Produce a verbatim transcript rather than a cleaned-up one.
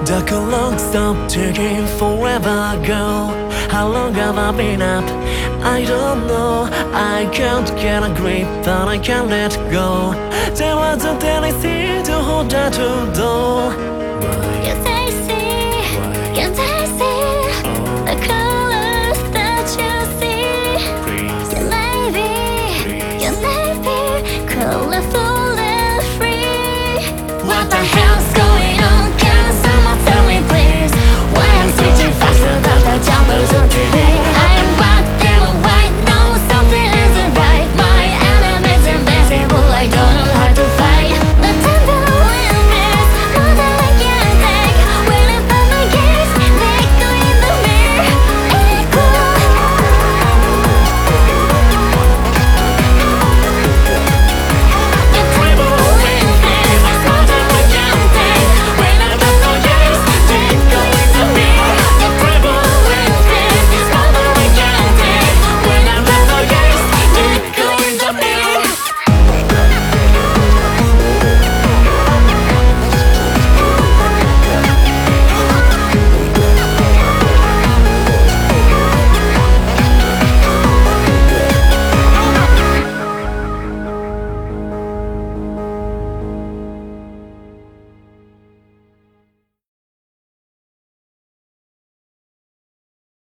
The clock stopped ticking forever ago. How long have I been up? I don't know. I can't get a grip, but I can't let go. There wasn't anything to hold on to though.